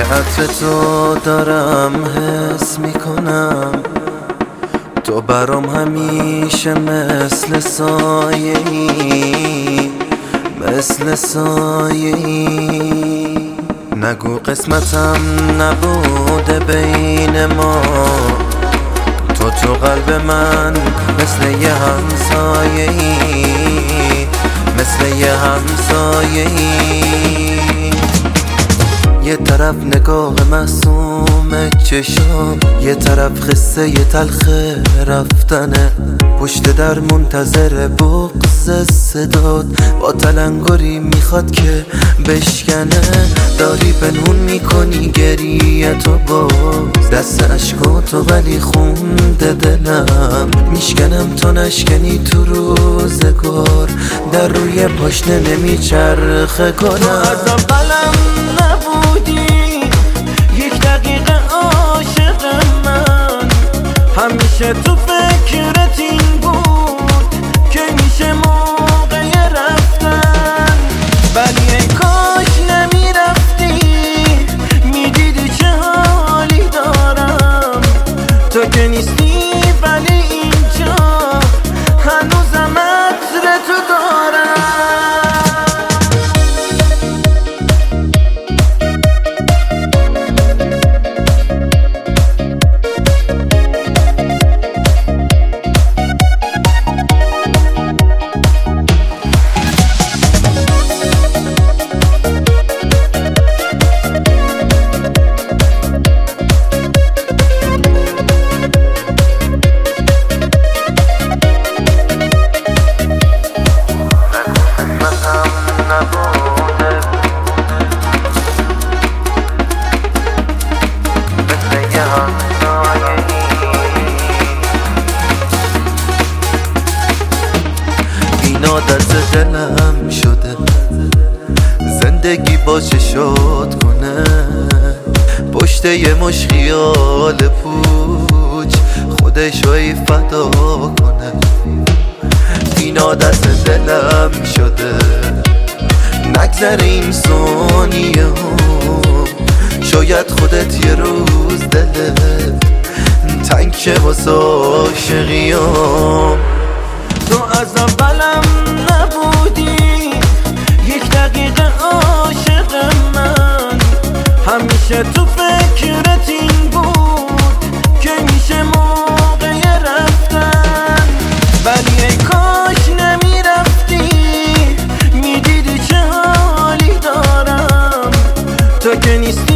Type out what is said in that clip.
عطر تو دارم حس میکنم، تو برام همیشه مثل سایه‌ای، مثل سایه‌ای. نگو قسمتم نبوده بین ما، تو قلب من مثل یه همسایه‌ای، مثل یه همسایه‌ای. یه طرف نگاه معصوم چشام، یه طرف قصه یه تلخ رفتنه، پشت در منتظر بغض صدات، با تلنگری میخواد که بشکنه. داری پنهون میکنی گریه تو باز، دست عشقاتو ولی خونده دلم، میشکنم تا نشکنی تو روزگار، در روی پاشنه نمیچرخه کنم. از اولم نبودی یک دقیقه عاشق من، همیشه تو فکرت این بود که میشه موقع رفتن، ولی ای کاش نمیرفتی، میدیدی چه حالی دارم. تو که نیستی ولی اینجا هنوزم عطر تو دارم. این عادت دلم شده زندگی با چشات کنه، پشت یه مش خیال پوچ خودشوی فدا کنه. این عادت دلم شده نگذر این ثانیه ها، شاید خودت یه روز دلت تنگ شه واسه عاشقیام. تو از اولم نبودی یک دقیقه عاشق من، همیشه تو فکرت این بود که میشه موقع رفتن، ولی ای کاش نمیرفتی، میدیدی چه حالی دارم. تو که نیستی